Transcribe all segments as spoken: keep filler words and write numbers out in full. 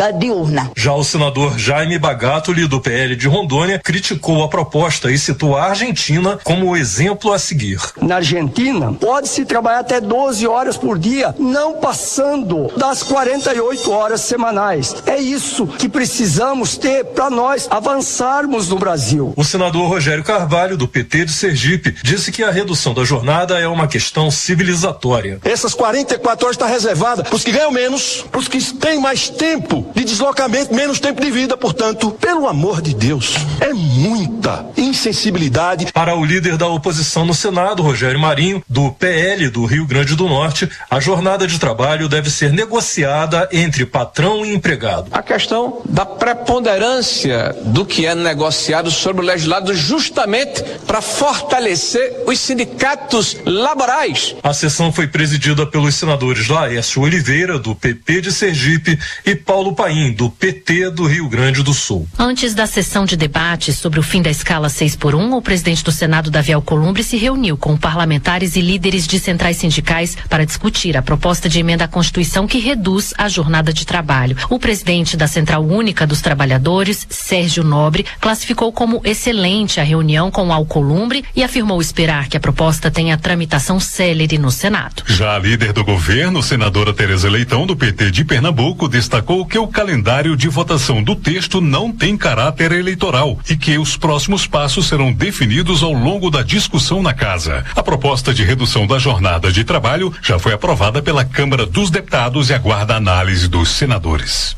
pública diurna. Já o senador Jaime Bagatoli, do P L de Rondônia, criticou a proposta e citou a Argentina como o exemplo a seguir. Na Argentina, pode-se trabalhar até doze horas por dia, não passando das quarenta e oito horas semanais. É isso que precisamos ter para nós avançarmos no Brasil. O senador Rogério Carvalho, do P T de Sergipe, disse que a redução da jornada é uma questão civilizatória. Essas quarenta e quatro horas está reservada para os que ganham menos, para os que têm mais tempo de deslocamento, menos tempo de vida, portanto, pelo amor de Deus, é muita insensibilidade. Para o líder da oposição no Senado, Rogério Marinho, do P L do Rio Grande do Norte, a jornada de trabalho deve ser negociada entre patrão e empregado. A questão da preponderância do que é negociado sobre o legislado justamente para fortalecer os sindicatos laborais. A sessão foi presidida pelos senadores Laércio Oliveira, do P P de Sergipe, e Paulo Paim, do P T do Rio Grande do Sul. Antes da sessão de debate sobre o fim da escala seis por um, o presidente do Senado, Davi Alcolumbre, se reuniu com parlamentares e líderes de centrais sindicais para discutir a proposta de emenda à Constituição que reduz a jornada de trabalho. O presidente da Central Única dos Trabalhadores, Sérgio Nobre, classificou como excelente a reunião com Alcolumbre e afirmou esperar que a proposta tenha tramitação célere no Senado. Já a líder do governo, senadora Tereza Leitão, do P T de Pernambuco, destacou que o calendário de votação do texto não tem caráter eleitoral e que os próximos passos serão definidos ao longo da discussão na casa. A proposta de redução da jornada de trabalho já foi aprovada pela Câmara dos Deputados e aguarda a análise dos senadores.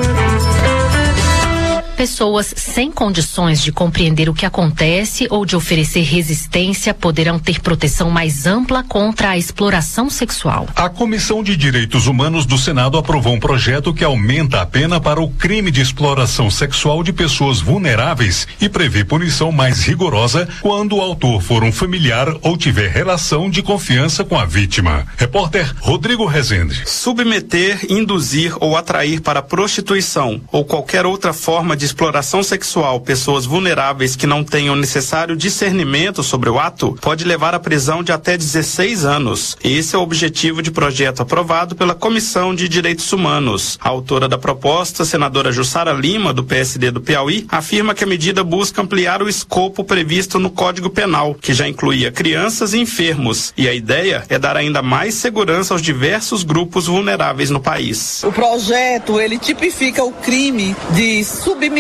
Pessoas sem condições de compreender o que acontece ou de oferecer resistência poderão ter proteção mais ampla contra a exploração sexual. A Comissão de Direitos Humanos do Senado aprovou um projeto que aumenta a pena para o crime de exploração sexual de pessoas vulneráveis e prevê punição mais rigorosa quando o autor for um familiar ou tiver relação de confiança com a vítima. Repórter Rodrigo Rezende. Submeter, induzir ou atrair para prostituição ou qualquer outra forma de exploração sexual pessoas vulneráveis que não tenham o necessário discernimento sobre o ato pode levar à prisão de até dezesseis anos. Esse é o objetivo de projeto aprovado pela Comissão de Direitos Humanos. A autora da proposta, senadora Jussara Lima, do P S D do Piauí, afirma que a medida busca ampliar o escopo previsto no Código Penal, que já incluía crianças e enfermos, e a ideia é dar ainda mais segurança aos diversos grupos vulneráveis no país. O projeto, ele tipifica o crime de submissão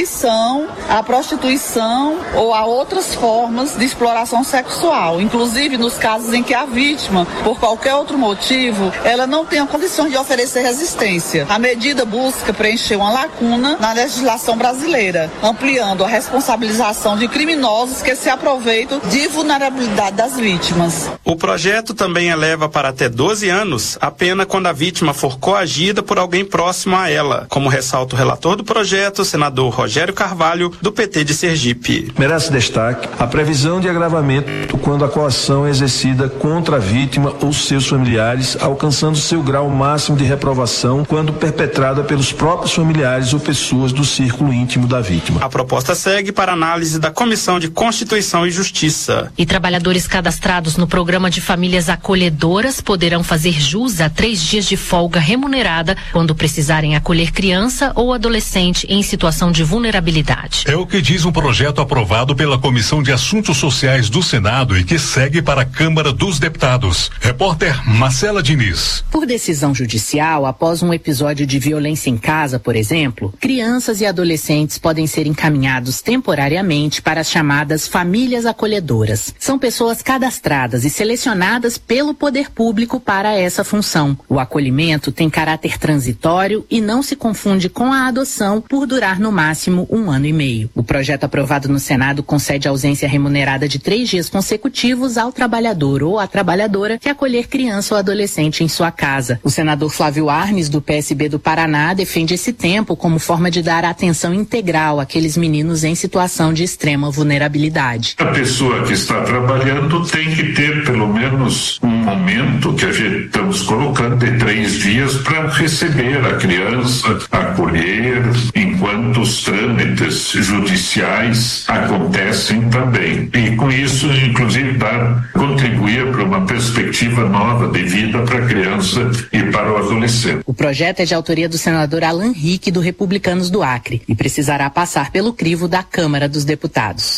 à prostituição ou a outras formas de exploração sexual, inclusive nos casos em que a vítima, por qualquer outro motivo, ela não tenha condições de oferecer resistência. A medida busca preencher uma lacuna na legislação brasileira, ampliando a responsabilização de criminosos que se aproveitam de vulnerabilidade das vítimas. O projeto também eleva para até doze anos a pena quando a vítima for coagida por alguém próximo a ela, como ressalta o relator do projeto, o senador Rogério Carvalho, do P T de Sergipe. Merece destaque a previsão de agravamento quando a coação é exercida contra a vítima ou seus familiares, alcançando seu grau máximo de reprovação quando perpetrada pelos próprios familiares ou pessoas do círculo íntimo da vítima. A proposta segue para análise da Comissão de Constituição e Justiça. E trabalhadores cadastrados no Programa de Famílias Acolhedoras poderão fazer jus a três dias de folga remunerada quando precisarem acolher criança ou adolescente em situação de vulnerabilidade. É o que diz um projeto aprovado pela Comissão de Assuntos Sociais do Senado e que segue para a Câmara dos Deputados. Repórter Marcela Diniz. Por decisão judicial, após um episódio de violência em casa, por exemplo, crianças e adolescentes podem ser encaminhados temporariamente para as chamadas famílias acolhedoras. São pessoas cadastradas e selecionadas pelo poder público para essa função. O acolhimento tem caráter transitório e não se confunde com a adoção por durar no máximo um ano e meio. O projeto aprovado no Senado concede ausência remunerada de três dias consecutivos ao trabalhador ou à trabalhadora que acolher criança ou adolescente em sua casa. O senador Flávio Arnes, do P S B do Paraná, defende esse tempo como forma de dar atenção integral àqueles meninos em situação de extrema vulnerabilidade. A pessoa que está trabalhando tem que ter pelo menos um momento que a gente estamos colocando de três dias para receber a criança, acolher, enquanto enquanto os trâmites judiciais acontecem também. E com isso, inclusive, dar, contribuir para uma perspectiva nova de vida para a criança e para o adolescente. O projeto é de autoria do senador Alan Rick, do Republicanos do Acre, e precisará passar pelo crivo da Câmara dos Deputados.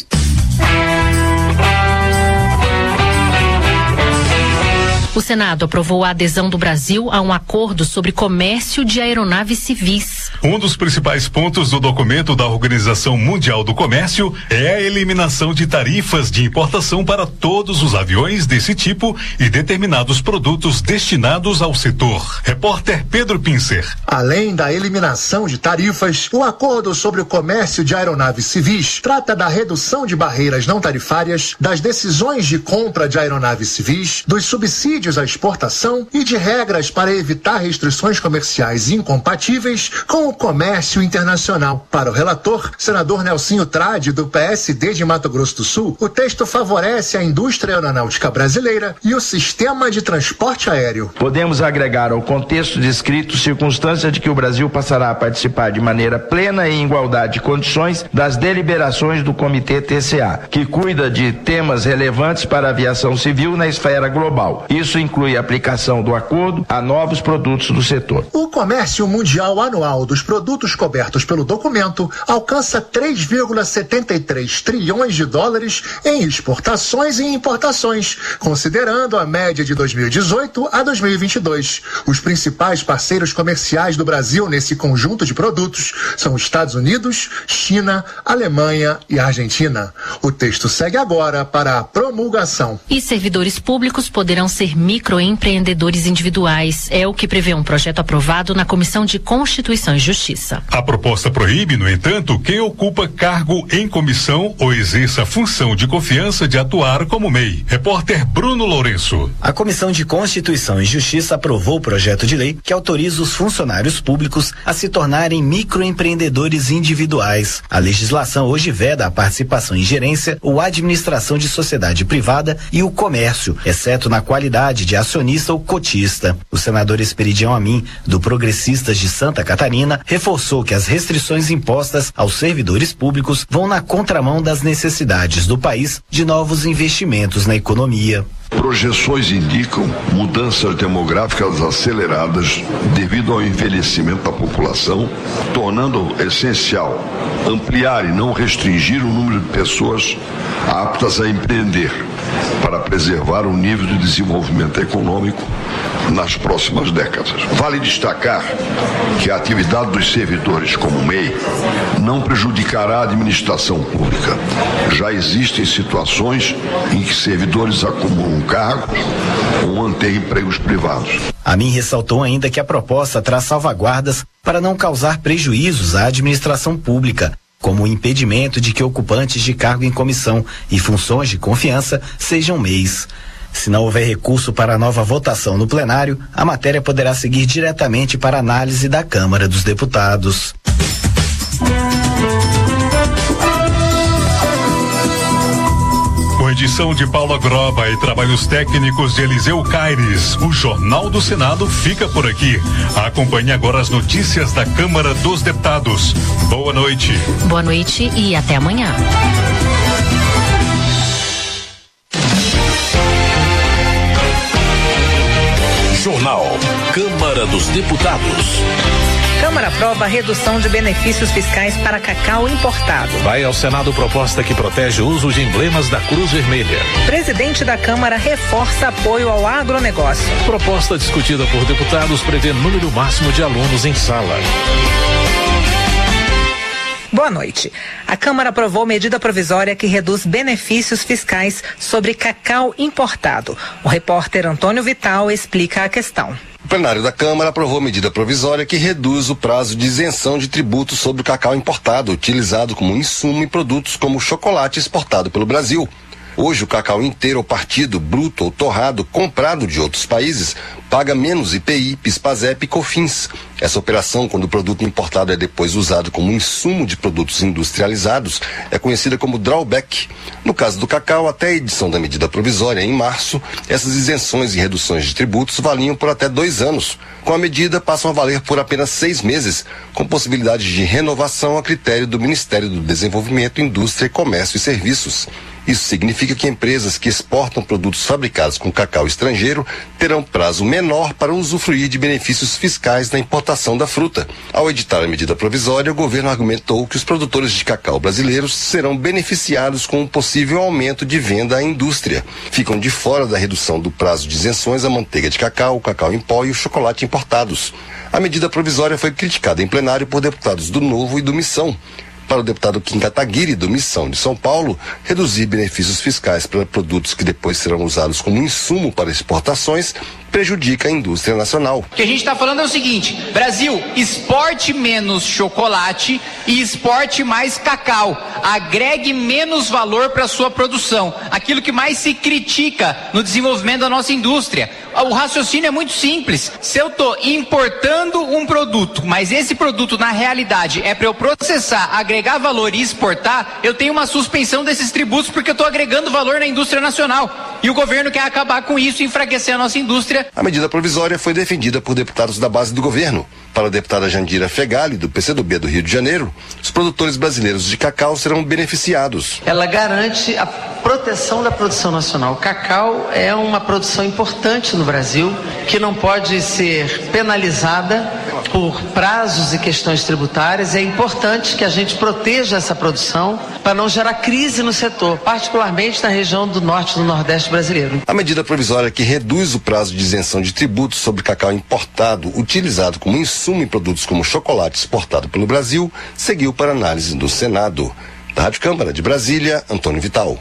O Senado aprovou a adesão do Brasil a um acordo sobre comércio de aeronaves civis. Um dos principais pontos do documento da Organização Mundial do Comércio é a eliminação de tarifas de importação para todos os aviões desse tipo e determinados produtos destinados ao setor. Repórter Pedro Pincer. Além da eliminação de tarifas, o acordo sobre o comércio de aeronaves civis trata da redução de barreiras não tarifárias, das decisões de compra de aeronaves civis, dos subsídios à exportação e de regras para evitar restrições comerciais incompatíveis com o comércio internacional. Para o relator, senador Nelsinho Trade, do P S D de Mato Grosso do Sul, o texto favorece a indústria aeronáutica brasileira e o sistema de transporte aéreo. Podemos agregar ao contexto descrito circunstância de que o Brasil passará a participar de maneira plena e em igualdade de condições das deliberações do Comitê T C A, que cuida de temas relevantes para a aviação civil na esfera global. Isso inclui a aplicação do acordo a novos produtos do setor. O comércio mundial anual dos produtos cobertos pelo documento alcança três vírgula setenta e três trilhões de dólares em exportações e importações, considerando a média de dois mil e dezoito a dois mil e vinte e dois. Os principais parceiros comerciais do Brasil nesse conjunto de produtos são os Estados Unidos, China, Alemanha e Argentina. O texto segue agora para a promulgação. E servidores públicos poderão ser microempreendedores individuais. É o que prevê um projeto aprovado na Comissão de Constituição e Justiça. A proposta proíbe, no entanto, quem ocupa cargo em comissão ou exerça função de confiança de atuar como M E I. Repórter Bruno Lourenço. A Comissão de Constituição e Justiça aprovou o projeto de lei que autoriza os funcionários públicos a se tornarem microempreendedores individuais. A legislação hoje veda a participação em gerência ou administração de sociedade privada e o comércio, exceto na qualidade de acionista ou cotista. O senador Esperidião Amin, do Progressistas de Santa Catarina, reforçou que as restrições impostas aos servidores públicos vão na contramão das necessidades do país de novos investimentos na economia. Projeções indicam mudanças demográficas aceleradas devido ao envelhecimento da população, tornando essencial ampliar e não restringir o número de pessoas aptas a empreender, para preservar o nível de desenvolvimento econômico nas próximas décadas. Vale destacar que a atividade dos servidores como M E I não prejudicará a administração pública. Já existem situações em que servidores acumulam cargos ou mantêm empregos privados. Amin ressaltou ainda que a proposta traz salvaguardas para não causar prejuízos à administração pública, como o impedimento de que ocupantes de cargo em comissão e funções de confiança sejam M E Is. Se não houver recurso para a nova votação no plenário, a matéria poderá seguir diretamente para análise da Câmara dos Deputados. Com edição de Paula Groba e trabalhos técnicos de Eliseu Caires, o Jornal do Senado fica por aqui. Acompanhe agora as notícias da Câmara dos Deputados. Boa noite. Boa noite e até amanhã. Jornal Câmara dos Deputados. Câmara aprova a redução de benefícios fiscais para cacau importado. Vai ao Senado proposta que protege o uso de emblemas da Cruz Vermelha. Presidente da Câmara reforça apoio ao agronegócio. Proposta discutida por deputados prevê número máximo de alunos em sala. Boa noite. A Câmara aprovou medida provisória que reduz benefícios fiscais sobre cacau importado. O repórter Antônio Vital explica a questão. O plenário da Câmara aprovou medida provisória que reduz o prazo de isenção de tributos sobre o cacau importado, utilizado como insumo em produtos como chocolate exportado pelo Brasil. Hoje, o cacau inteiro ou partido, bruto ou torrado, comprado de outros países, paga menos I P I, PIS/PASEP e COFINS. Essa operação, quando o produto importado é depois usado como insumo de produtos industrializados, é conhecida como drawback. No caso do cacau, até a edição da medida provisória, em março, essas isenções e reduções de tributos valiam por até dois anos. Com a medida, passam a valer por apenas seis meses, com possibilidade de renovação a critério do Ministério do Desenvolvimento, Indústria, Comércio e Serviços. Isso significa que empresas que exportam produtos fabricados com cacau estrangeiro terão prazo menor para usufruir de benefícios fiscais na importação da fruta. Ao editar a medida provisória, o governo argumentou que os produtores de cacau brasileiros serão beneficiados com um possível aumento de venda à indústria. Ficam de fora da redução do prazo de isenções a manteiga de cacau, o cacau em pó e o chocolate importados. A medida provisória foi criticada em plenário por deputados do Novo e do Missão. Para o deputado Kim Kataguiri, do Missão de São Paulo, reduzir benefícios fiscais para produtos que depois serão usados como insumo para exportações prejudica a indústria nacional. O que a gente está falando é o seguinte: Brasil, exporte menos chocolate e exporte mais cacau. Agregue menos valor para a sua produção. Aquilo que mais se critica no desenvolvimento da nossa indústria. O raciocínio é muito simples. Se eu estou importando um produto, mas esse produto na realidade é para eu processar, agregar valor e exportar, eu tenho uma suspensão desses tributos porque eu estou agregando valor na indústria nacional. E o governo quer acabar com isso e enfraquecer a nossa indústria. A medida provisória foi defendida por deputados da base do governo. Para a deputada Jandira Fegali, do P C do B do Rio de Janeiro, os produtores brasileiros de cacau serão beneficiados. Ela garante a proteção da produção nacional. O cacau é uma produção importante no Brasil, que não pode ser penalizada por prazos e questões tributárias. É importante que a gente proteja essa produção para não gerar crise no setor, particularmente na região do norte e do nordeste brasileiro. A medida provisória que reduz o prazo de isenção de tributos sobre cacau importado, utilizado como insumo em produtos como chocolate exportado pelo Brasil, seguiu para análise do Senado. Da Rádio Câmara de Brasília, Antônio Vital.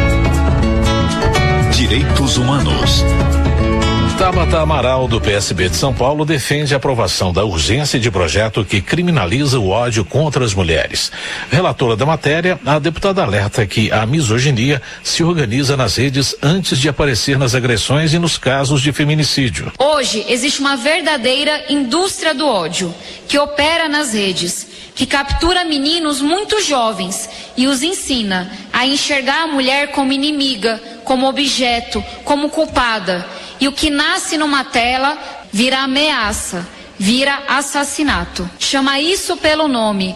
Direitos Humanos. Tabata Amaral, do P S B de São Paulo, defende a aprovação da urgência de projeto que criminaliza o ódio contra as mulheres. Relatora da matéria, a deputada alerta que a misoginia se organiza nas redes antes de aparecer nas agressões e nos casos de feminicídio. Hoje existe uma verdadeira indústria do ódio que opera nas redes, que captura meninos muito jovens e os ensina a enxergar a mulher como inimiga, como objeto, como culpada. E o que nasce numa tela vira ameaça, vira assassinato. Chama isso pelo nome: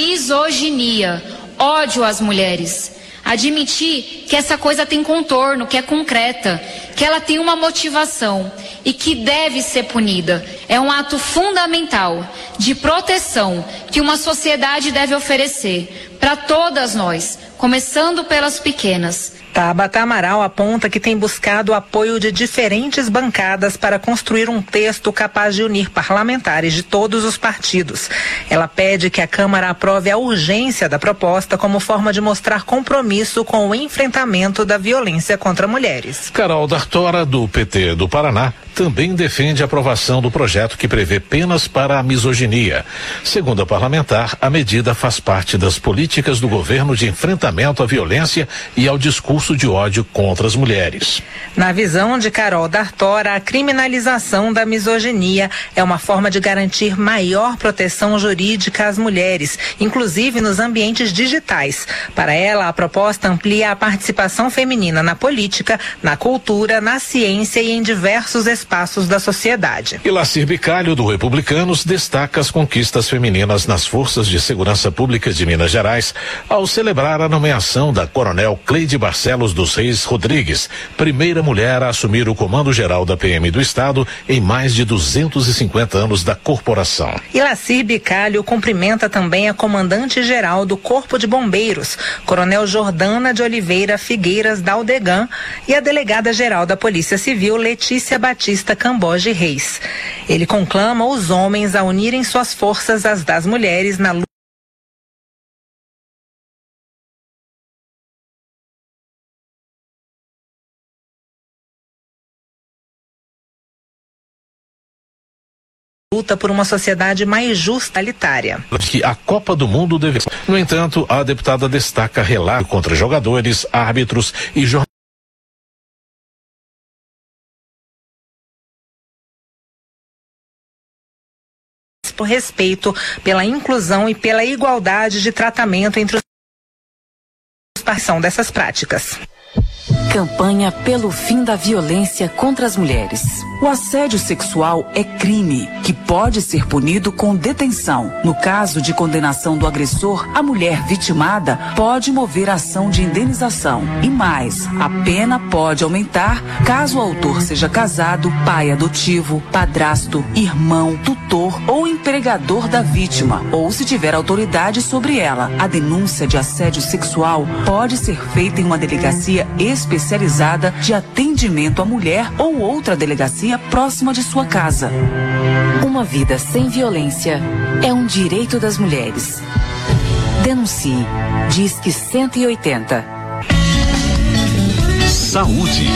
misoginia, ódio às mulheres. Admitir que essa coisa tem contorno, que é concreta, que ela tem uma motivação e que deve ser punida. É um ato fundamental de proteção que uma sociedade deve oferecer para todas nós, começando pelas pequenas. Tabata Amaral aponta que tem buscado o apoio de diferentes bancadas para construir um texto capaz de unir parlamentares de todos os partidos. Ela pede que a Câmara aprove a urgência da proposta como forma de mostrar compromisso com o enfrentamento da violência contra mulheres. Carol D'Artora, do P T do Paraná, também defende a aprovação do projeto que prevê penas para a misoginia. Segundo a parlamentar, a medida faz parte das políticas do governo de enfrentamento à violência e ao discurso de ódio contra as mulheres. Na visão de Carol D'Artora, a criminalização da misoginia é uma forma de garantir maior proteção jurídica às mulheres, inclusive nos ambientes digitais. Para ela, a proposta amplia a participação feminina na política, na cultura, na ciência e em diversos espaços da sociedade. E Lacir Bicalho, do Republicanos, destaca as conquistas femininas nas forças de segurança pública de Minas Gerais ao celebrar a nomeação da coronel Cleide Barcelos dos Reis Rodrigues, primeira mulher a assumir o comando geral da P M do Estado em mais de duzentos e cinquenta anos da corporação. E Lacir Bicalho cumprimenta também a comandante-geral do Corpo de Bombeiros, coronel Jordana de Oliveira Figueiras Daldegan, e a delegada-geral da Polícia Civil, Letícia Batista Camboge Reis. Ele conclama os homens a unirem suas forças às das mulheres na luta luta por uma sociedade mais justa e igualitária. Que a Copa do Mundo deve. No entanto, a deputada destaca relato contra jogadores, árbitros e jornalistas. Por respeito pela inclusão e pela igualdade de tratamento entre os participantes dessas práticas. Campanha pelo fim da violência contra as mulheres. O assédio sexual é crime que pode ser punido com detenção. No caso de condenação do agressor, a mulher vitimada pode mover ação de indenização. E mais, a pena pode aumentar caso o autor seja casado, pai adotivo, padrasto, irmão, tutor ou empregador da vítima, ou se tiver autoridade sobre ela. A denúncia de assédio sexual pode ser feita em uma delegacia especializada de atendimento à mulher ou outra delegacia próxima de sua casa. Uma vida sem violência é um direito das mulheres. Denuncie. Disque cento e oitenta. Saúde.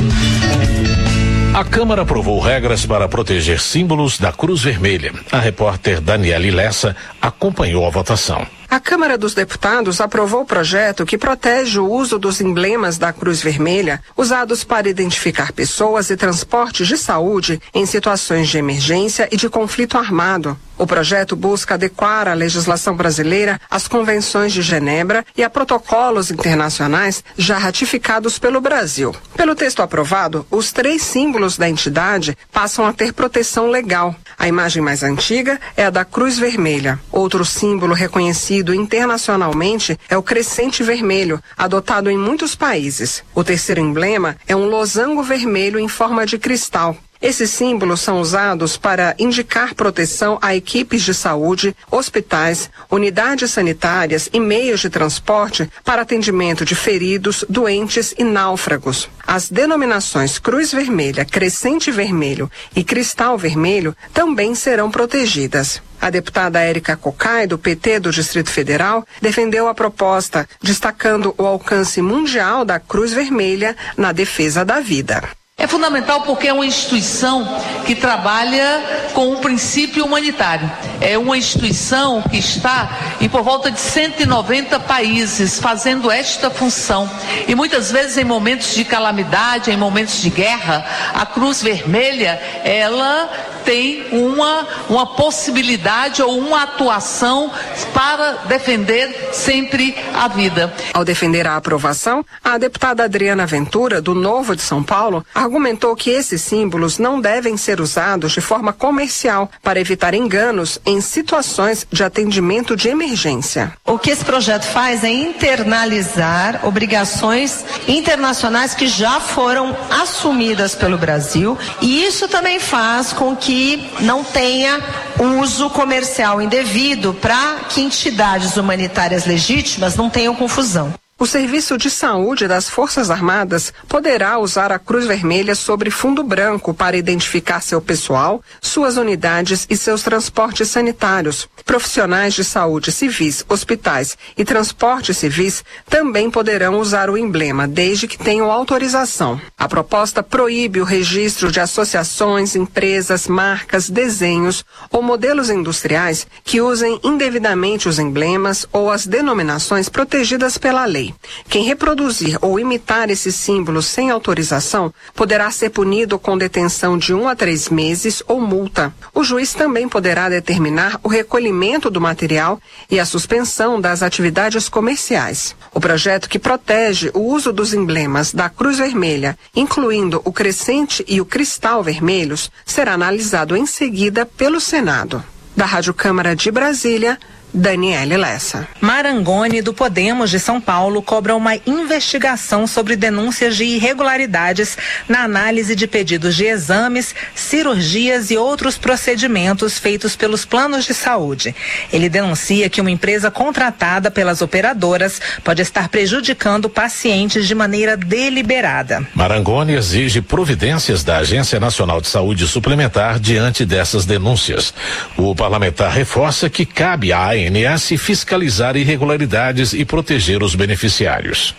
A Câmara aprovou regras para proteger símbolos da Cruz Vermelha. A repórter Daniele Lessa acompanhou a votação. A Câmara dos Deputados aprovou o projeto que protege o uso dos emblemas da Cruz Vermelha usados para identificar pessoas e transportes de saúde em situações de emergência e de conflito armado. O projeto busca adequar a legislação brasileira às convenções de Genebra e a protocolos internacionais já ratificados pelo Brasil. Pelo texto aprovado, os três símbolos da entidade passam a ter proteção legal. A imagem mais antiga é a da Cruz Vermelha. Outro símbolo reconhecido internacionalmente é o crescente vermelho, adotado em muitos países. O terceiro emblema é um losango vermelho em forma de cristal. Esses símbolos são usados para indicar proteção a equipes de saúde, hospitais, unidades sanitárias e meios de transporte para atendimento de feridos, doentes e náufragos. As denominações Cruz Vermelha, Crescente Vermelho e Cristal Vermelho também serão protegidas. A deputada Érica Cocai, do P T do Distrito Federal, defendeu a proposta, destacando o alcance mundial da Cruz Vermelha na defesa da vida. É fundamental porque é uma instituição que trabalha com um princípio humanitário. É uma instituição que está em por volta de cento e noventa países fazendo esta função. E muitas vezes em momentos de calamidade, em momentos de guerra, a Cruz Vermelha, ela tem uma, uma possibilidade ou uma atuação para defender sempre a vida. Ao defender a aprovação, a deputada Adriana Ventura, do Novo de São Paulo, argumentou que esses símbolos não devem ser usados de forma comercial para evitar enganos em situações de atendimento de emergência. O que esse projeto faz é internalizar obrigações internacionais que já foram assumidas pelo Brasil, e isso também faz com que não tenha uso comercial indevido para que entidades humanitárias legítimas não tenham confusão. O Serviço de Saúde das Forças Armadas poderá usar a Cruz Vermelha sobre fundo branco para identificar seu pessoal, suas unidades e seus transportes sanitários. Profissionais de saúde civis, hospitais e transportes civis também poderão usar o emblema, desde que tenham autorização. A proposta proíbe o registro de associações, empresas, marcas, desenhos ou modelos industriais que usem indevidamente os emblemas ou as denominações protegidas pela lei. Quem reproduzir ou imitar esses símbolos sem autorização poderá ser punido com detenção de um a três meses ou multa. O juiz também poderá determinar o recolhimento do material e a suspensão das atividades comerciais. O projeto que protege o uso dos emblemas da Cruz Vermelha, incluindo o crescente e o cristal vermelhos, será analisado em seguida pelo Senado. Da Rádio Câmara de Brasília, Daniele Lessa. Marangoni, do Podemos de São Paulo, cobra uma investigação sobre denúncias de irregularidades na análise de pedidos de exames, cirurgias e outros procedimentos feitos pelos planos de saúde. Ele denuncia que uma empresa contratada pelas operadoras pode estar prejudicando pacientes de maneira deliberada. Marangoni exige providências da Agência Nacional de Saúde Suplementar diante dessas denúncias. O parlamentar reforça que cabe à A N S fiscalizar irregularidades e proteger os beneficiários.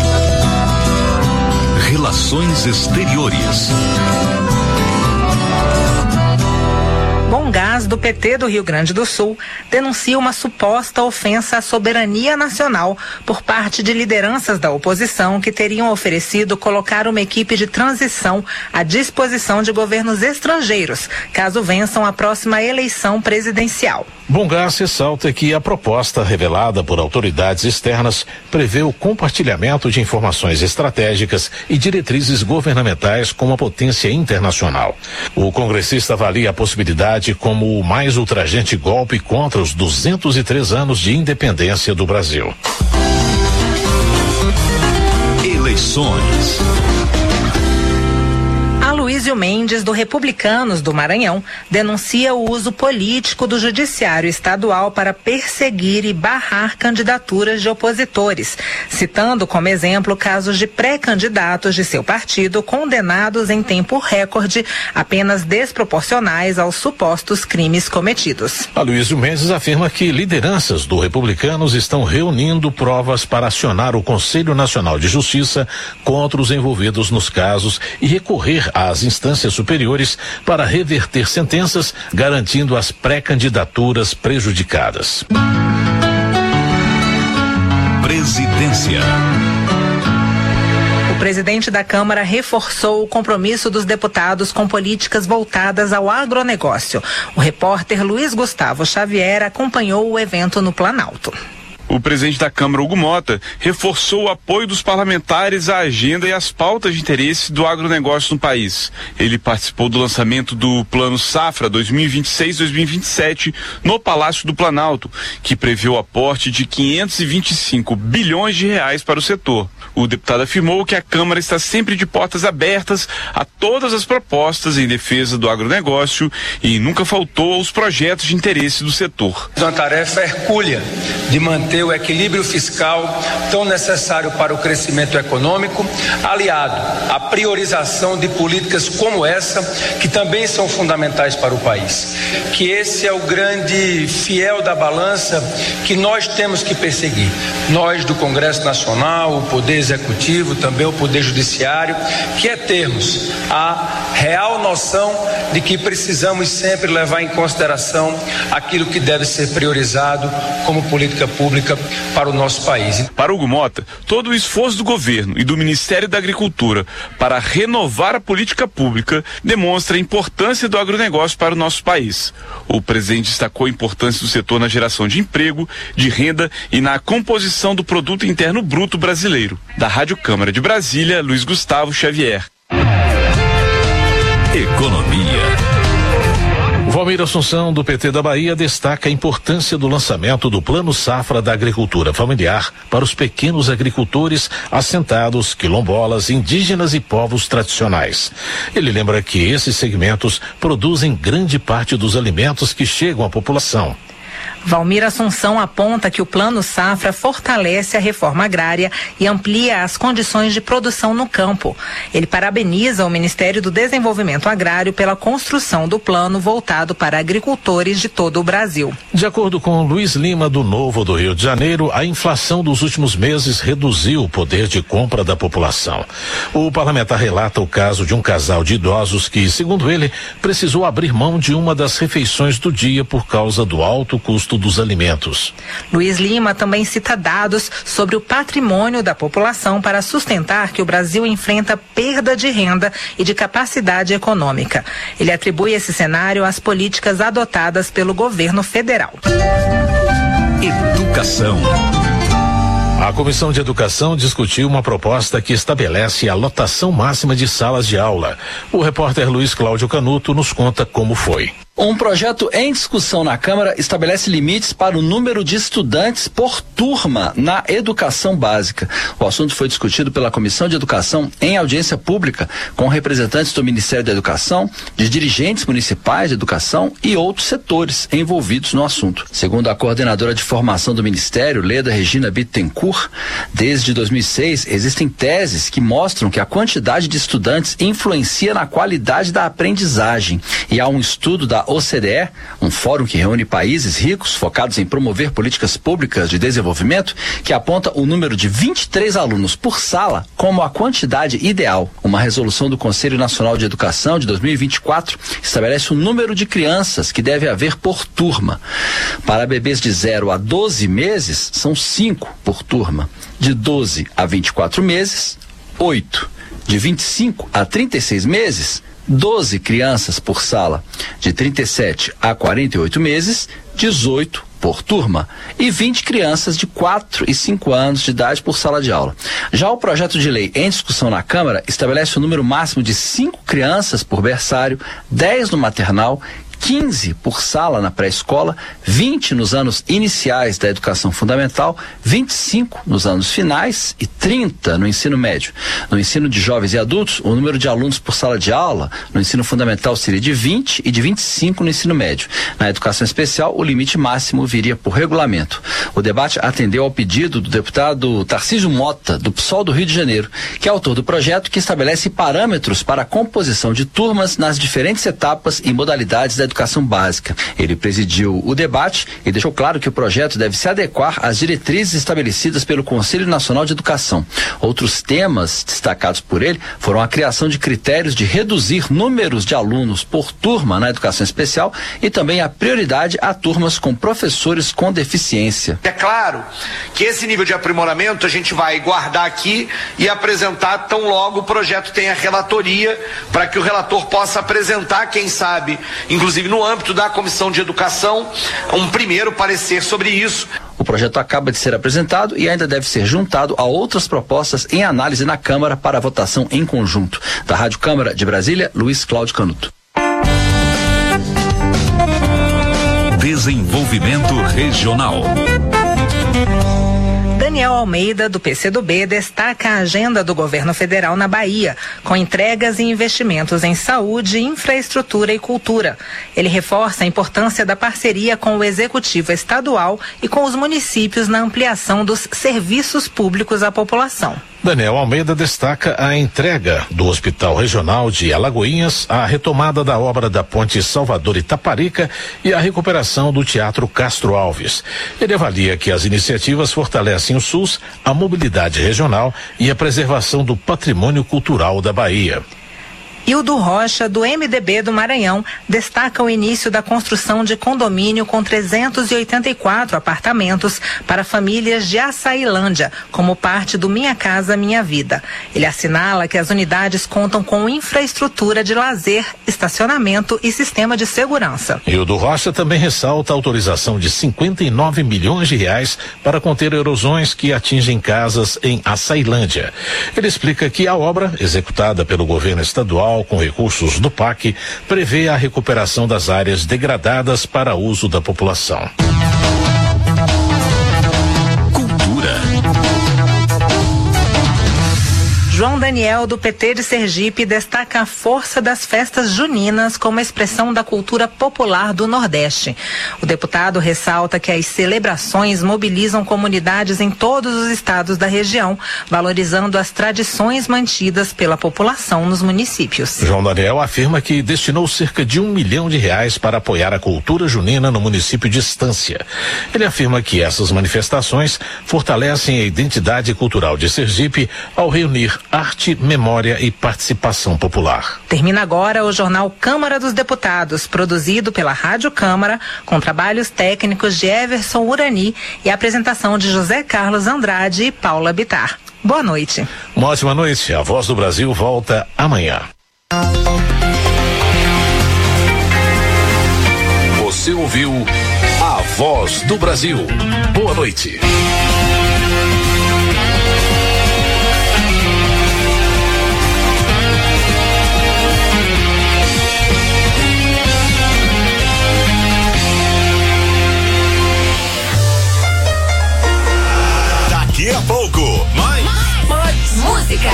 Relações Exteriores. do P T do Rio Grande do Sul denuncia uma suposta ofensa à soberania nacional por parte de lideranças da oposição que teriam oferecido colocar uma equipe de transição à disposição de governos estrangeiros, caso vençam a próxima eleição presidencial. Bongás ressalta que a proposta revelada por autoridades externas prevê o compartilhamento de informações estratégicas e diretrizes governamentais com uma potência internacional. O congressista avalia a possibilidade como o mais ultrajante golpe contra os duzentos e três anos de independência do Brasil. Eleições. Aloysio Mendes, do Republicanos do Maranhão, denuncia o uso político do judiciário estadual para perseguir e barrar candidaturas de opositores, citando como exemplo casos de pré-candidatos de seu partido condenados em tempo recorde, apenas desproporcionais aos supostos crimes cometidos. Aloysio Mendes afirma que lideranças do Republicanos estão reunindo provas para acionar o Conselho Nacional de Justiça contra os envolvidos nos casos e recorrer às instâncias superiores para reverter sentenças, garantindo as pré-candidaturas prejudicadas. Presidência. O presidente da Câmara reforçou o compromisso dos deputados com políticas voltadas ao agronegócio. O repórter Luiz Gustavo Xavier acompanhou o evento no Planalto. O presidente da Câmara, Hugo Mota, reforçou o apoio dos parlamentares à agenda e às pautas de interesse do agronegócio no país. Ele participou do lançamento do Plano Safra dois mil e vinte e seis a dois mil e vinte e sete no Palácio do Planalto, que prevê o aporte de quinhentos e vinte e cinco bilhões de reais para o setor. O deputado afirmou que a Câmara está sempre de portas abertas a todas as propostas em defesa do agronegócio e nunca faltou aos projetos de interesse do setor. Uma tarefa hercúlea de manter o equilíbrio fiscal tão necessário para o crescimento econômico, aliado à priorização de políticas como essa, que também são fundamentais para o país. Que esse é o grande fiel da balança que nós temos que perseguir. Nós do Congresso Nacional, o Poder Executivo, também o Poder Judiciário, que é termos a real noção de que precisamos sempre levar em consideração aquilo que deve ser priorizado como política pública para o nosso país. Para Hugo Mota, todo o esforço do governo e do Ministério da Agricultura para renovar a política pública demonstra a importância do agronegócio para o nosso país. O presidente destacou a importância do setor na geração de emprego, de renda e na composição do produto interno bruto brasileiro. Da Rádio Câmara de Brasília, Luiz Gustavo Xavier. Economia. Valmir Assunção, do P T da Bahia, destaca a importância do lançamento do Plano Safra da Agricultura Familiar para os pequenos agricultores assentados, quilombolas, indígenas e povos tradicionais. Ele lembra que esses segmentos produzem grande parte dos alimentos que chegam à população. Valmir Assunção aponta que o Plano Safra fortalece a reforma agrária e amplia as condições de produção no campo. Ele parabeniza o Ministério do Desenvolvimento Agrário pela construção do plano voltado para agricultores de todo o Brasil. De acordo com Luiz Lima, do Novo do Rio de Janeiro, a inflação dos últimos meses reduziu o poder de compra da população. O parlamentar relata o caso de um casal de idosos que, segundo ele, precisou abrir mão de uma das refeições do dia por causa do alto custo dos alimentos. Luiz Lima também cita dados sobre o patrimônio da população para sustentar que o Brasil enfrenta perda de renda e de capacidade econômica. Ele atribui esse cenário às políticas adotadas pelo governo federal. Educação. A Comissão de Educação discutiu uma proposta que estabelece a lotação máxima de salas de aula. O repórter Luiz Cláudio Canuto nos conta como foi. Um projeto em discussão na Câmara estabelece limites para o número de estudantes por turma na educação básica. O assunto foi discutido pela Comissão de Educação em audiência pública, com representantes do Ministério da Educação, de dirigentes municipais de educação e outros setores envolvidos no assunto. Segundo a coordenadora de formação do Ministério, Leda Regina Bittencourt, desde dois mil e seis existem teses que mostram que a quantidade de estudantes influencia na qualidade da aprendizagem. E há um estudo da O C D E, um fórum que reúne países ricos focados em promover políticas públicas de desenvolvimento, que aponta o número de vinte e três alunos por sala como a quantidade ideal. Uma resolução do Conselho Nacional de Educação de dois mil e vinte e quatro estabelece o número de crianças que deve haver por turma. Para bebês de zero a doze meses, são cinco por turma. De doze a vinte e quatro meses, oito. De vinte e cinco a trinta e seis meses, doze crianças por sala. De trinta e sete a quarenta e oito meses, dezoito por turma. E vinte crianças de quatro e cinco anos de idade por sala de aula. Já o projeto de lei em discussão na Câmara estabelece o número máximo de cinco crianças por berçário, dez no maternal, quinze por sala na pré-escola, vinte nos anos iniciais da educação fundamental, vinte e cinco nos anos finais e trinta no ensino médio. No ensino de jovens e adultos, o número de alunos por sala de aula no ensino fundamental seria de vinte e de vinte e cinco no ensino médio. Na educação especial, o limite máximo viria por regulamento. O debate atendeu ao pedido do deputado Tarcísio Mota, do P SOL do Rio de Janeiro, que é autor do projeto que estabelece parâmetros para a composição de turmas nas diferentes etapas e modalidades da educação básica. Ele presidiu o debate e deixou claro que o projeto deve se adequar às diretrizes estabelecidas pelo Conselho Nacional de Educação. Outros temas destacados por ele foram a criação de critérios de reduzir números de alunos por turma na educação especial e também a prioridade a turmas com professores com deficiência. É claro que esse nível de aprimoramento a gente vai guardar aqui e apresentar tão logo o projeto tenha relatoria, para que o relator possa apresentar, quem sabe, inclusive no âmbito da Comissão de Educação, um primeiro parecer sobre isso. O projeto acaba de ser apresentado e ainda deve ser juntado a outras propostas em análise na Câmara para votação em conjunto. Da Rádio Câmara de Brasília, Luiz Cláudio Canuto. Desenvolvimento Regional. Daniel Almeida, do P C do B, destaca a agenda do governo federal na Bahia, com entregas e investimentos em saúde, infraestrutura e cultura. Ele reforça a importância da parceria com o executivo estadual e com os municípios na ampliação dos serviços públicos à população. Daniel Almeida destaca a entrega do Hospital Regional de Alagoinhas, a retomada da obra da Ponte Salvador Itaparica e a recuperação do Teatro Castro Alves. Ele avalia que as iniciativas fortalecem o SUS, a mobilidade regional e a preservação do patrimônio cultural da Bahia. Hildo Rocha, do M D B do Maranhão, destaca o início da construção de condomínio com trezentos e oitenta e quatro apartamentos para famílias de Açailândia, como parte do Minha Casa Minha Vida. Ele assinala que as unidades contam com infraestrutura de lazer, estacionamento e sistema de segurança. Hildo Rocha também ressalta a autorização de cinquenta e nove milhões de reais para conter erosões que atingem casas em Açailândia. Ele explica que a obra, executada pelo governo estadual com recursos do P A C, prevê a recuperação das áreas degradadas para uso da população. Cultura. João Daniel, do P T de Sergipe, destaca a força das festas juninas como expressão da cultura popular do Nordeste. O deputado ressalta que as celebrações mobilizam comunidades em todos os estados da região, valorizando as tradições mantidas pela população nos municípios. João Daniel afirma que destinou cerca de um milhão de reais para apoiar a cultura junina no município de Estância. Ele afirma que essas manifestações fortalecem a identidade cultural de Sergipe ao reunir arte, memória e participação popular. Termina agora o jornal Câmara dos Deputados, produzido pela Rádio Câmara, com trabalhos técnicos de Everson Urani e a apresentação de José Carlos Andrade e Paula Bittar. Boa noite. Uma ótima noite. A Voz do Brasil volta amanhã. Você ouviu A Voz do Brasil. Boa noite. Daqui a pouco, mais, mais, mais música.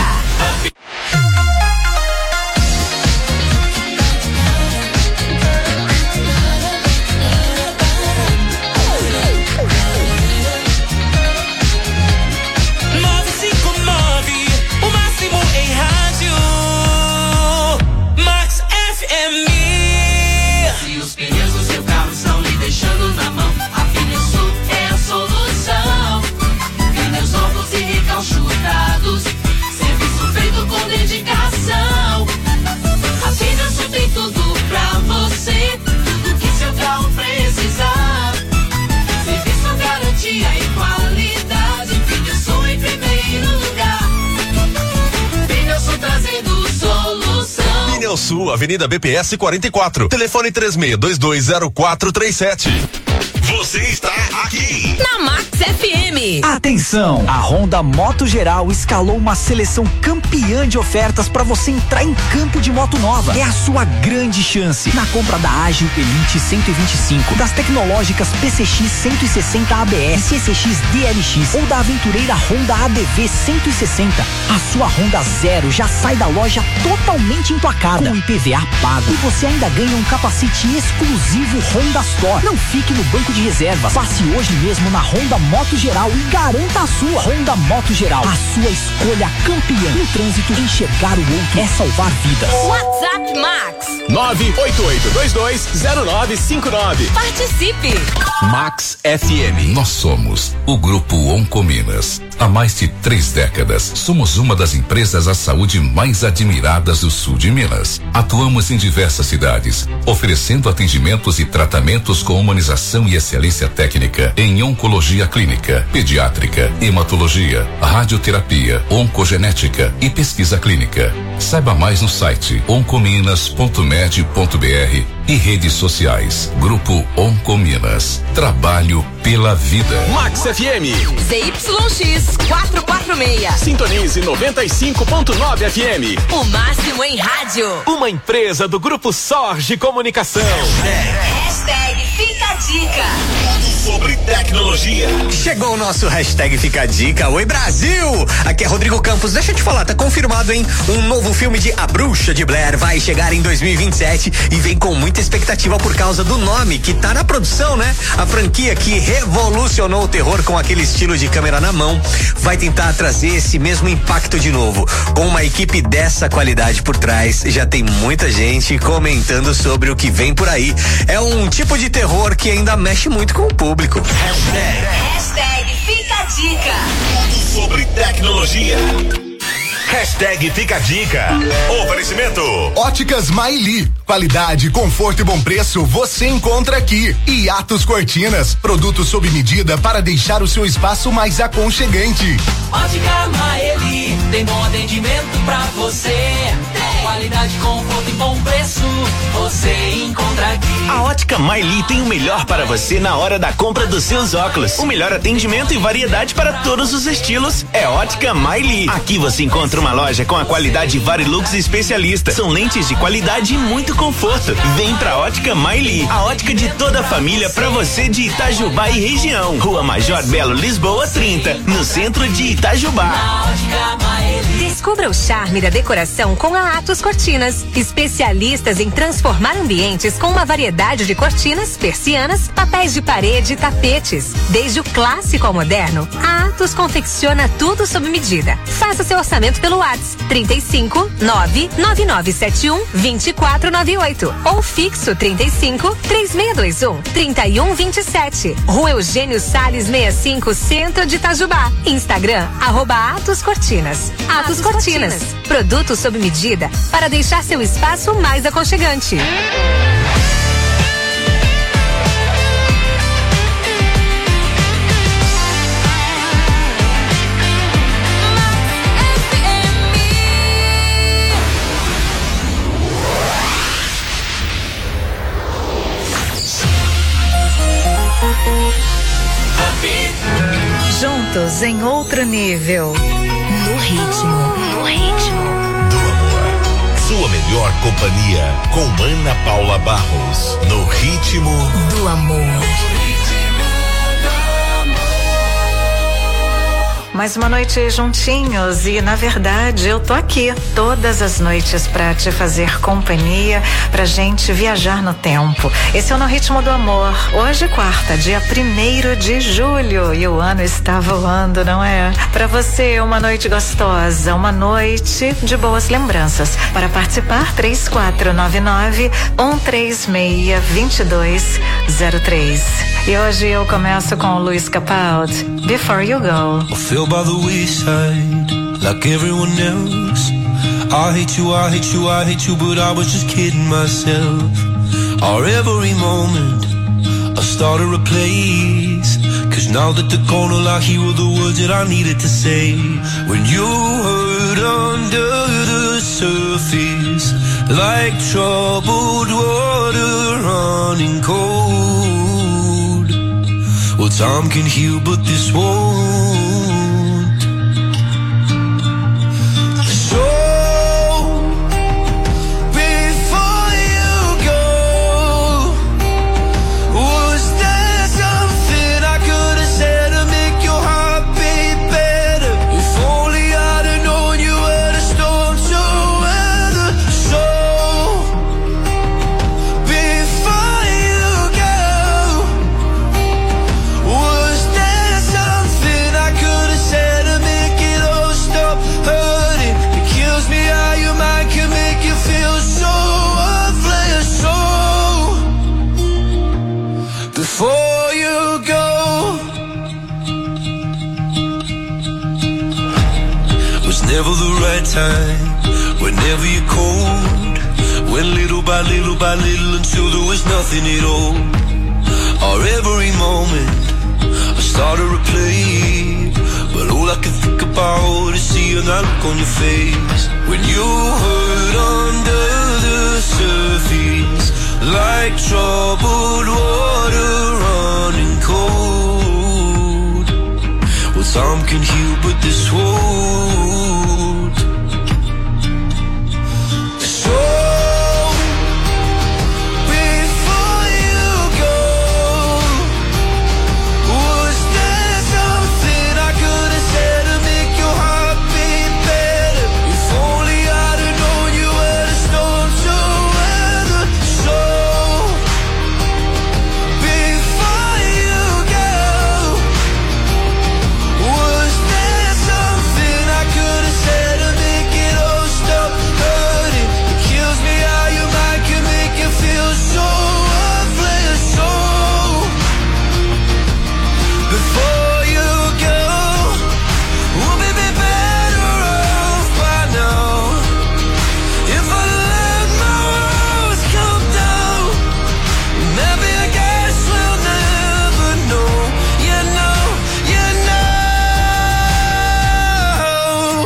nove cinco nove, o máximo em rádio. Max F M. ao Sul, Avenida B P S quarenta e quatro. Telefone três seis dois dois zero quatro três sete. Você está aqui na Max F M. Atenção! A Honda Moto Geral escalou uma seleção campeã de ofertas para você entrar em campo de moto nova. É a sua grande chance. Na compra da Ágil Elite cento e vinte e cinco, das tecnológicas P C X cento e sessenta A B S, C C X D L X ou da aventureira Honda A D V cento e sessenta, a sua Honda Zero já sai da loja totalmente emplacada, com I P V A pago. E você ainda ganha um capacete exclusivo Honda Store. Não fique no banco de reservas. Passe hoje mesmo na Honda Moto Geral e garanta a sua. Honda Moto Geral, a sua escolha campeã. No trânsito, enxergar o outro é salvar vidas. WhatsApp Max nove oito oito dois dois zero nove cinco nove. Participe. Max F M. Nós somos o Grupo Oncominas. Há mais de três décadas, somos uma das empresas da saúde mais admiradas do sul de Minas. Atuamos em diversas cidades, oferecendo atendimentos e tratamentos com humanização e excelência técnica em oncologia clínica, pediátrica, hematologia, radioterapia, oncogenética e pesquisa clínica. Saiba mais no site oncominas ponto med ponto br e redes sociais. Grupo Oncominas. Trabalho pela vida. Max F M. Z Y X quatrocentos e quarenta e seis. Sintonize noventa e cinco ponto nove F M. O máximo em rádio. Uma empresa do Grupo Sorge Comunicação. Hashtag Fica a Dica. Sobre tecnologia. Chegou o nosso hashtag Fica a Dica. Oi, Brasil! Aqui é Rodrigo Campos. Deixa eu te falar, tá confirmado, hein? Um novo filme de A Bruxa de Blair vai chegar em dois mil e vinte e sete e vem com muita expectativa por causa do nome que tá na produção, né? A franquia que revolucionou o terror com aquele estilo de câmera na mão vai tentar trazer esse mesmo impacto de novo. Com uma equipe dessa qualidade por trás, já tem muita gente comentando sobre o que vem por aí. É um tipo de terror que ainda mexe muito com o público. Hashtag, Hashtag Fica a Dica. Sobre tecnologia. Hashtag Fica a Dica. Oferecimento Óticas Maili. Qualidade, conforto e bom preço você encontra aqui. E Atos Cortinas. Produtos sob medida para deixar o seu espaço mais aconchegante. Ótica Maili. Tem bom atendimento pra você. Qualidade, conforto e bom preço você encontra aqui. A Ótica Maili tem o melhor para você na hora da compra dos seus óculos. O melhor atendimento e variedade para todos os estilos é Ótica Maili. Aqui você encontra uma loja com a qualidade Varilux especialista. São lentes de qualidade e muito conforto. Vem pra Ótica Maili, a ótica de toda a família pra você de Itajubá e região. Rua Major Belo, Lisboa, trinta, no centro de Itajubá. Descubra o charme da decoração com a Atos Cortinas, especialistas em transformar ambientes com uma variedade de cortinas, persianas, papéis de parede e tapetes. Desde o clássico ao moderno, a Atos confecciona tudo sob medida. Faça seu orçamento pelo WhatsApp trinta e cinco, nove nove nove sete um, dois quatro nove oito ou fixo trinta e cinco, três seis dois um, trinta e um vinte e sete. Rua Eugênio Salles sessenta e cinco, centro de Itajubá. Instagram, arroba Atos Cortinas. Atos Cortinas, produtos sob medida para deixar seu espaço mais aconchegante. Juntos em outro nível. No ritmo. No ritmo. Do amor. Sua melhor companhia com Ana Paula Barros. No ritmo do amor. Mais uma noite juntinhos e, na verdade, eu tô aqui todas as noites pra te fazer companhia, pra gente viajar no tempo. Esse é o No Ritmo do Amor. Hoje, quarta, dia primeiro de julho, e o ano está voando, não é? Pra você, uma noite gostosa, uma noite de boas lembranças. Para participar, três quatro nove nove, um três seis, dois dois zero três. E hoje eu começo com o Luiz Capaldi, Before You Go. By the wayside, like everyone else. I hate you, I hate you, I hate you, but I was just kidding myself. Our every moment, I started a place. Cause now that the corner lock, here were the words that I needed to say. When you hurt under the surface, like troubled water running cold. Well, time can heal, but this won't. So before you go, was there something I could have said to make your heart beat better? If only I'd have known you were the storm to weather. So before you go, was there something I could have said to make it all stop hurting? It kills me how your mind can make you feel so worthless. So before you go, was never the right time, whenever you're cold. Went little by little by little until there was nothing at all. Or every moment I started to play, but all I can think about is seeing that look on your face when you hurt under the surface, like troubled water running cold. Well, time can heal, but this won't. So before you go, was there something I could have said to make your heart beat better? If only I'd have known you were the storm to weather. So before you go, was there something I could have said to make it all stop hurting? It kills me how your mind can make you feel so worthless. So before you go, would we be better off by now if I let my walls come down? Maybe I guess we'll never know. You know, you know.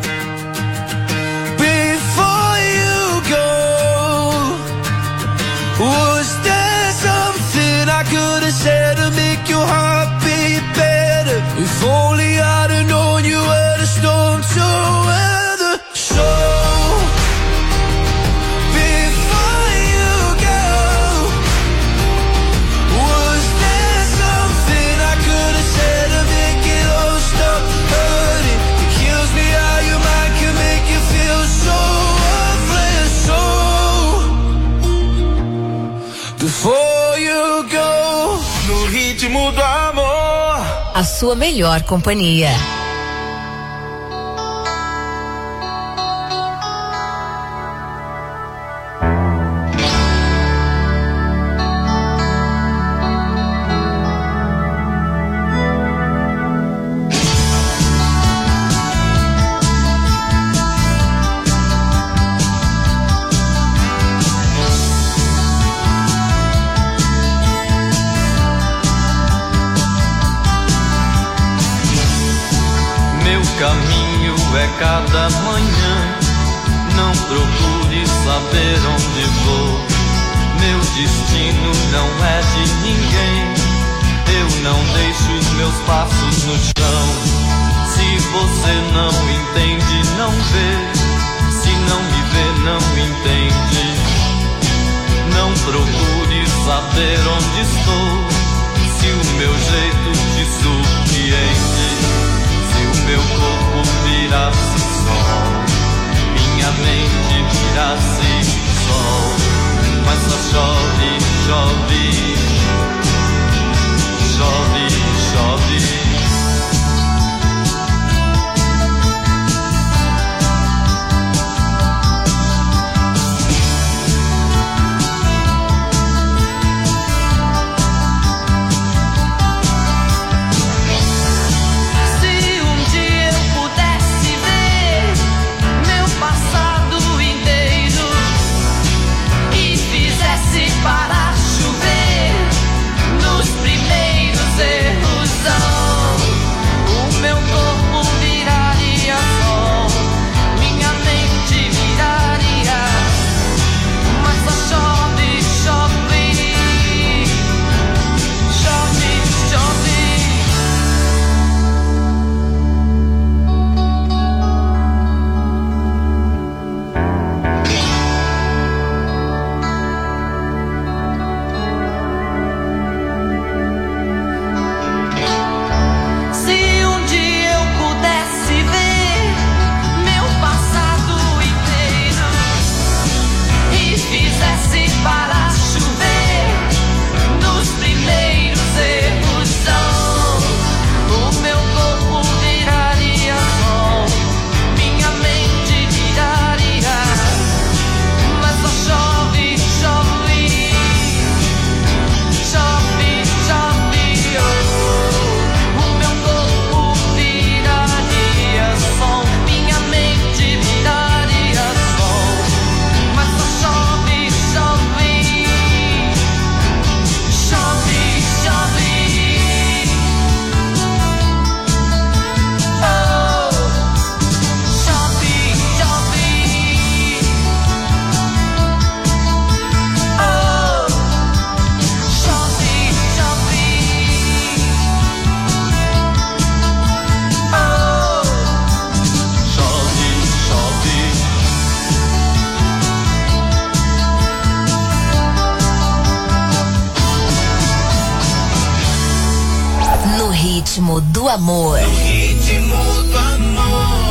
Before you go, was there something I could have said to make your heart beat better? If only I'd have known you were the storm to weather. So before you go, was there something I could have said to make it all stop hurting? It kills me how your mind can make you feel so worthless. So before you go, no ritmo do amor. A sua melhor companhia. Meu caminho é cada manhã. Não procure saber onde vou. Meu destino não é de ninguém. Eu não deixo os meus passos no chão. Se você não entende, não vê. Se não me vê, não entende. Não procure saber onde estou. Se o meu jeito te surpreende. Meu corpo virasse sol, minha mente virasse sol, mas só chove, chove, chove, chove. Para chover ritmo do amor. No ritmo do amor.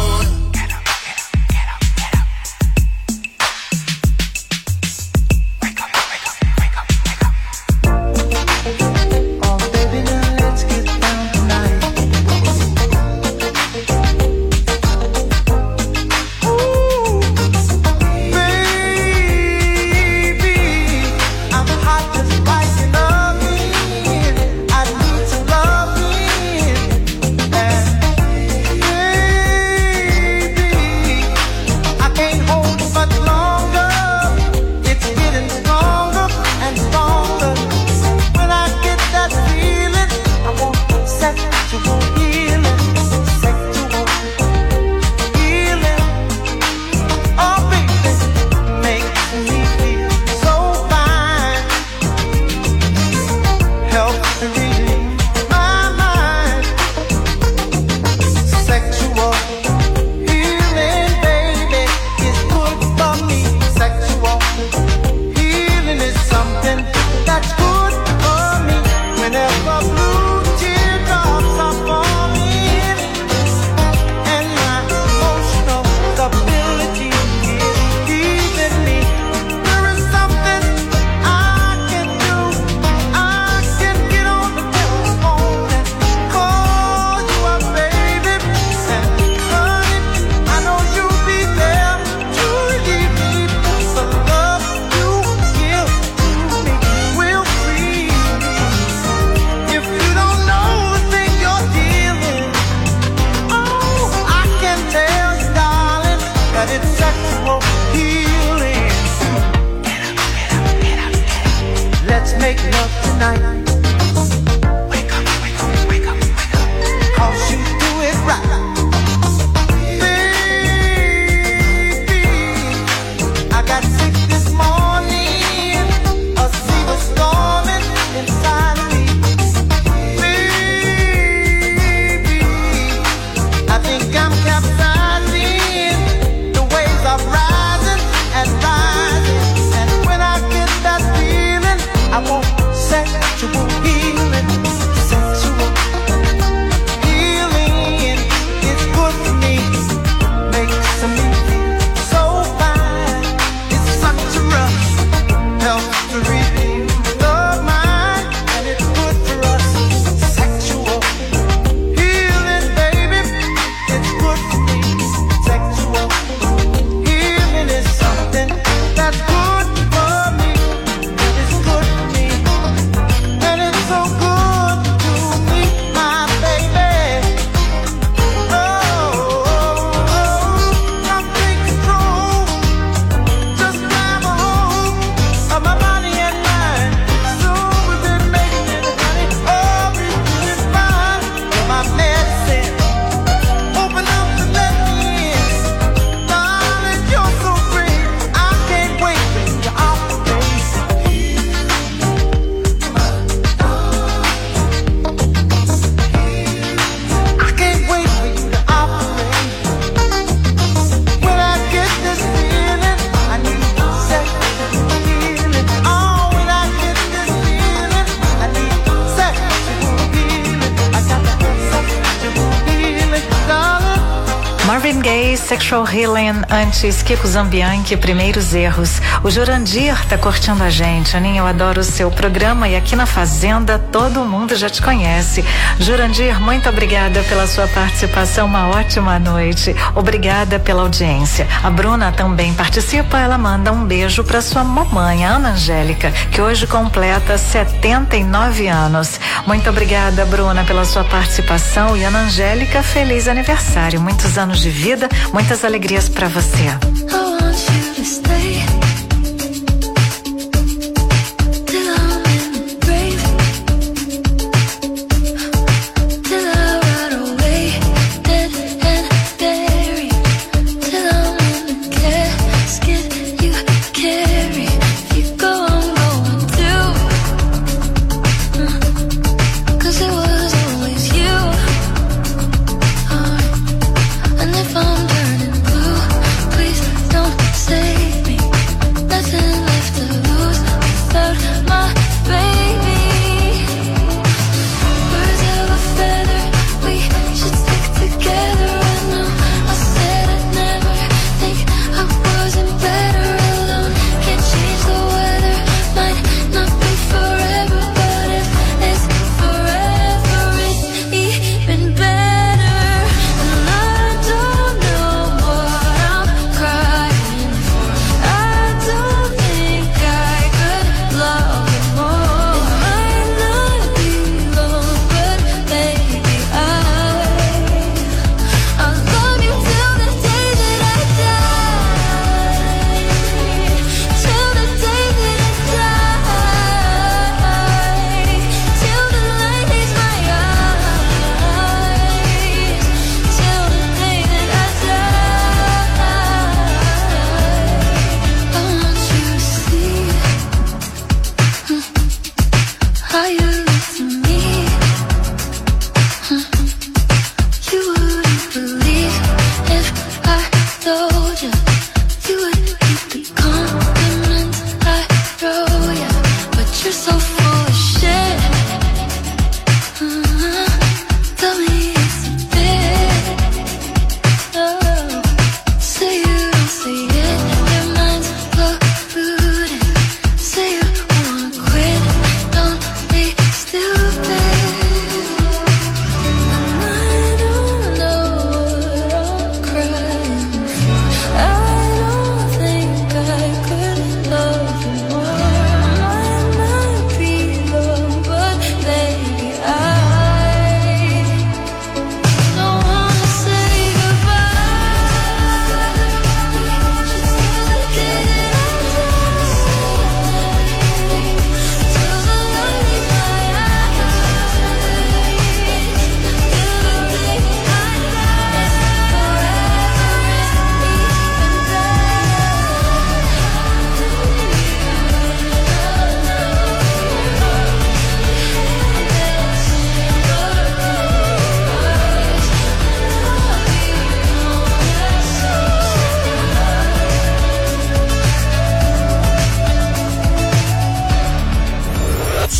Marvin Gaye, Sexual Healing, antes Kiko Zambianchi, Primeiros Erros. O Jurandir tá curtindo a gente. Aninha, eu adoro o seu programa e aqui na Fazenda todo mundo já te conhece. Jurandir, muito obrigada pela sua participação, uma ótima noite. Obrigada pela audiência. A Bruna também participa, ela manda um beijo para sua mamãe, a Ana Angélica, que hoje completa setenta e nove anos. Muito obrigada, Bruna, pela sua participação e Ana Angélica, feliz aniversário, muitos anos de vida, muitas alegrias para você. If I'm turning blue, please don't save me.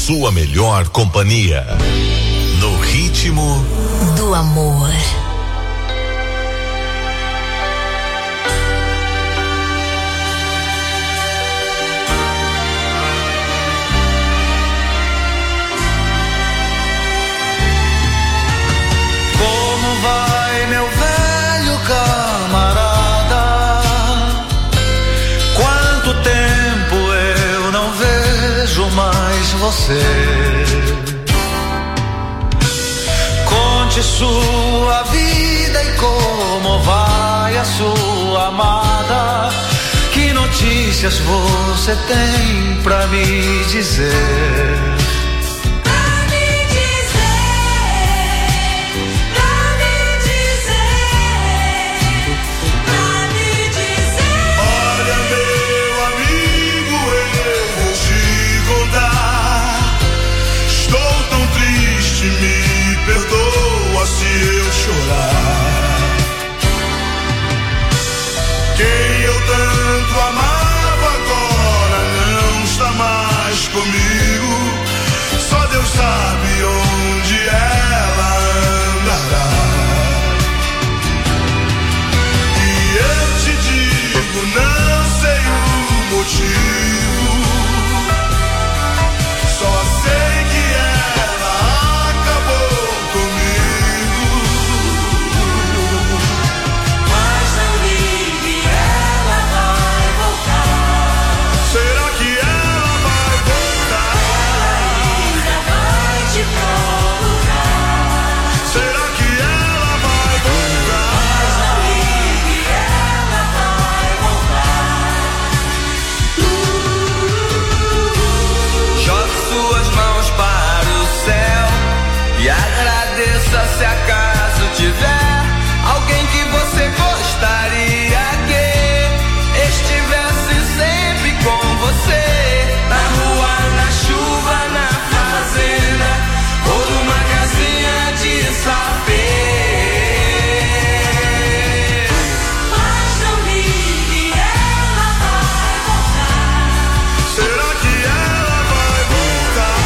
sua melhor companhia. No ritmo do amor. Como vai, meu velho camarada? Quanto tempo eu não vejo mais você? Conte sua vida e como vai a sua amada. Que notícias você tem pra me dizer? Quem eu tanto amava agora não está mais comigo. Só Deus sabe onde ela andará. E eu te digo, não sei o motivo, só sei que ela acabou comigo. Mas não ligue, ela vai voltar. Será que ela vai voltar? Ela ainda vai te procurar. Será que ela vai voltar? Mas não ligue, ela vai voltar. Jogue suas mãos para o céu e agradeça se acaso tiver alguém que você gostaria que estivesse sempre com você. Na rua, na chuva, na fazenda ou numa casinha de sapê. Mas não ligue, ela vai voltar. Será que ela vai voltar?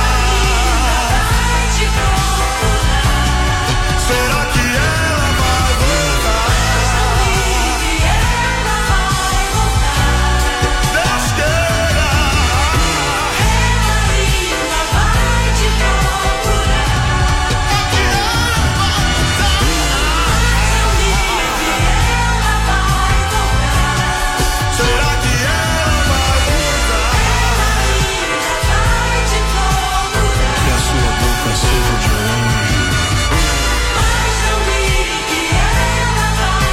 Vai te procurar. Será que ela vai voltar? Mas não ligue, ela vai voltar. Deus queira. Ela ainda vai te procurar. Que ela vai voltar. Mas não ligue, ela vai voltar. Será que ela vai voltar? Ela ainda vai te procurar. Que a sua boca seja de anjo. Mas não ligue, ela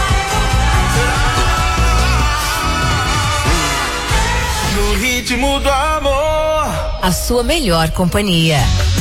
vai voltar. No ritmo do amor. A sua melhor companhia.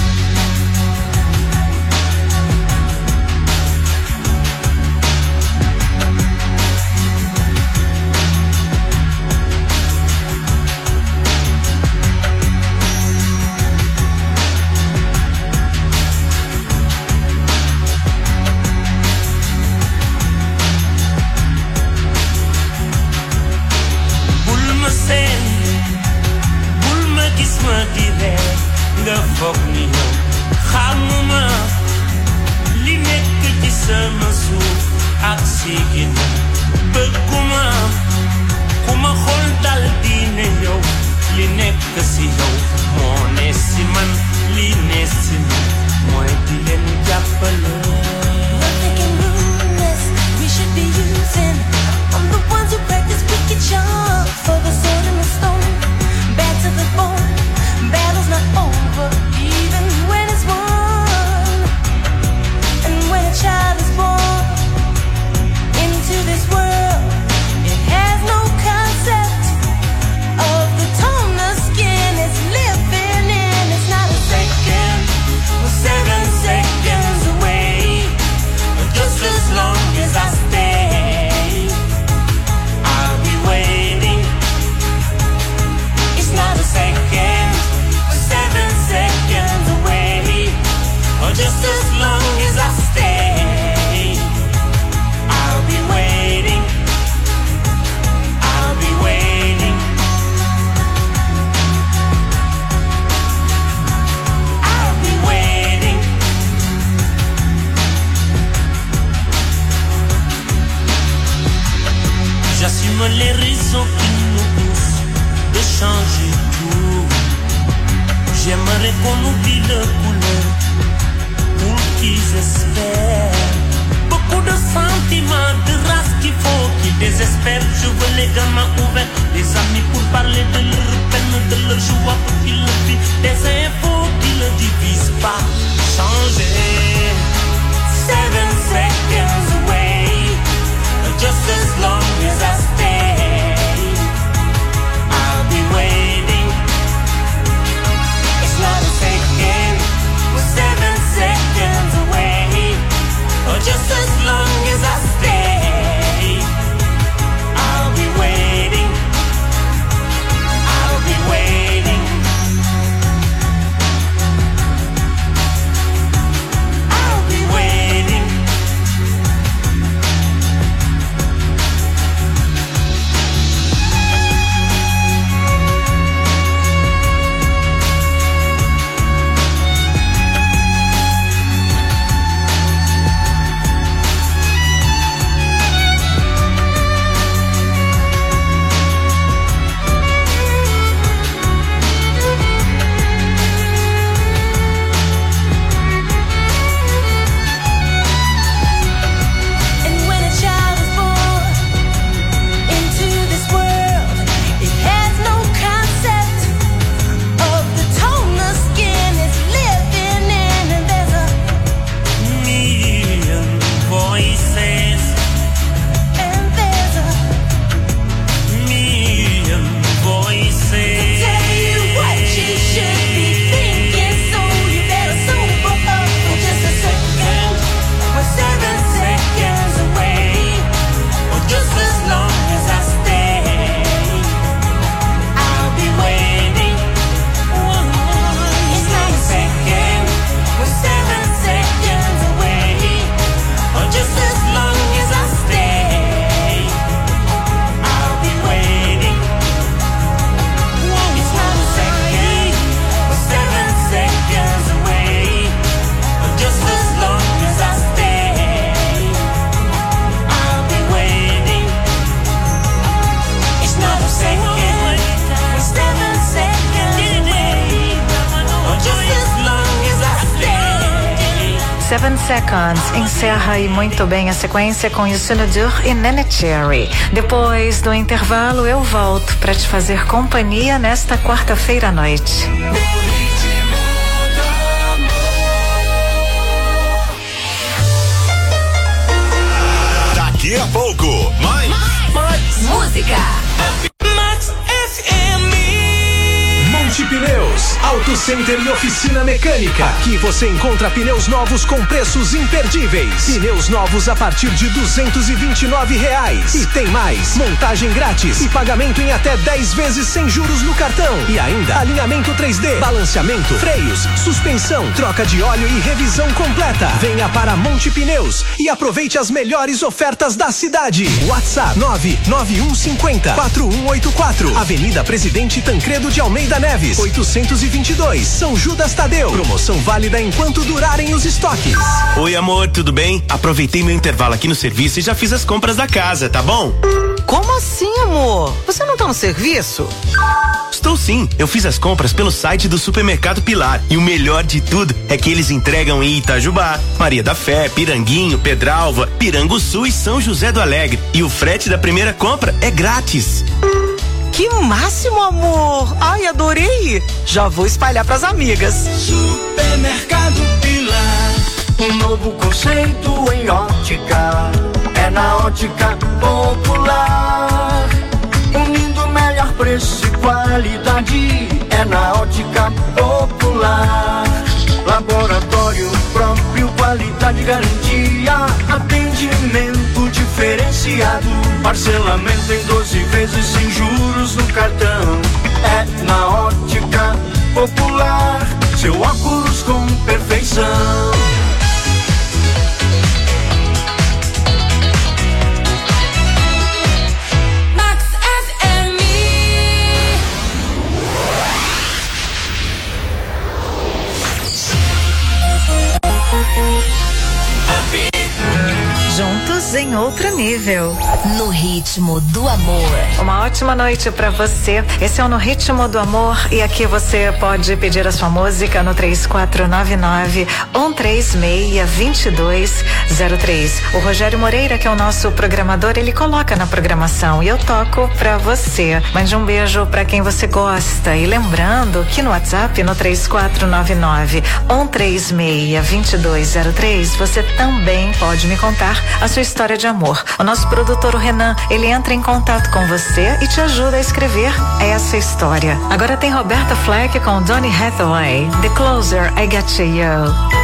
bul ma seen bul ma gis ma di ree nga foog ni yow xamuma li nekk ci sama suuf ak si ginnaaw bëgguma ku ma xool dal di ne yow li nekk si yow moo ne si man li ne si man mooy di leen jàppale. We should be using. I'm the ones who practice wicked charms for the sword and the stone. Bad to the bone. Battle's not over, even when it's won. And when a child is born into this world, it has no concept of the tone the skin is living. les raisons qui nous poussent de changer tout. J'aimerais qu'on oublie le couleur pour qu'ils espèrent. Beaucoup de sentiments, de race qu'il faut qu'ils désespèrent. Je veux les gamins ouverts, les amis pour parler de leur peine, de leur joie pour qu'ils le vivent. Des infos qui ne divisent pas. Changer. Seven seconds away, just as long as I stay, I'll be waiting. It's not a second, we're seven seconds away, or just as long as I stay, I'll be waiting, I'll be waiting, I'll be waiting. Seven Seconds encerra aí muito bem a sequência com Youssou N'Dour e Nene Cherry. Depois do intervalo eu volto para te fazer companhia nesta quarta-feira à noite. Daqui a pouco, mais, mais música. Max F M. Monte Pneus, Auto Center e oficina mecânica. Aqui você encontra pneus novos com preços imperdíveis. Pneus novos a partir de duzentos e vinte e nove reais. E tem mais, montagem grátis e pagamento em até dez vezes sem juros no cartão. E ainda alinhamento três D, balanceamento, freios, suspensão, troca de óleo e revisão completa. Venha para Monte Pneus e aproveite as melhores ofertas da cidade. WhatsApp nove nove um cinco zero quatro um oito quatro. Avenida Presidente Tancredo de Almeida Neves, oitocentos e vinte e dois, São Judas Tadeu. Promoção válida enquanto durarem os estoques. Oi, amor, tudo bem? Aproveitei meu intervalo aqui no serviço e já fiz as compras da casa, tá bom? Como assim, amor? Você não tá no serviço? Estou sim, eu fiz as compras pelo site do Supermercado Pilar e o melhor de tudo é que eles entregam em Itajubá, Maria da Fé, Piranguinho, Pedralva, Piranguçu e São José do Alegre. E o frete da primeira compra é grátis. Que máximo, amor! Ai, adorei! Já vou espalhar pras amigas. Supermercado Pilar, um novo conceito em ótica. É na Ótica Popular, unindo melhor preço e qualidade. É na Ótica Popular. Laboratório próprio, qualidade, garantia, atendimento diferenciado, parcelamento em doze vezes sem juros no cartão. É na Ótica Popular, seu óculos com perfeição. Juntos em outro nível. No ritmo do amor. Uma ótima noite pra você. Esse é o No Ritmo do Amor e aqui você pode pedir a sua música no três quatro nove nove, um três seis, dois dois zero três. O Rogério Moreira, que é o nosso programador, ele coloca na programação e eu toco pra você. Mande um beijo pra quem você gosta e lembrando que no WhatsApp no três quatro nove nove, um três seis, dois dois zero três você também pode me contar a sua história de amor. O nosso produtor, o Renan, ele entra em contato com você e te ajuda a escrever essa história. Agora tem Roberta Fleck com Donny Hathaway, The Closer I Get to You.